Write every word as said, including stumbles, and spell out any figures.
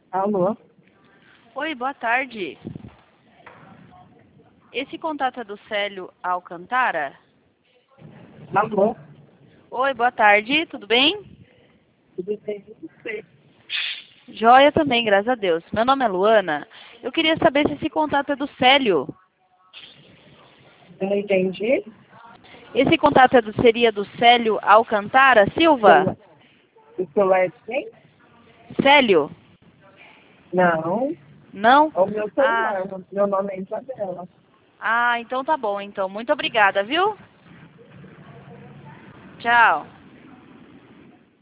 Alô? Oi, boa tarde. Esse contato é do Célio Alcantara? Alô? Oi, boa tarde, tudo bem? Tudo bem com você? Joia também, graças a Deus. Meu nome é Luana. Eu queria saber se esse contato é do Célio. Eu não entendi. Esse contato é do, seria do Célio Alcantara Silva? O celular é de quem? Célio? Não. Não? É o meu Ah, celular. Meu nome é Isabela. ah, então tá bom, então. Muito obrigada, viu? Tchau.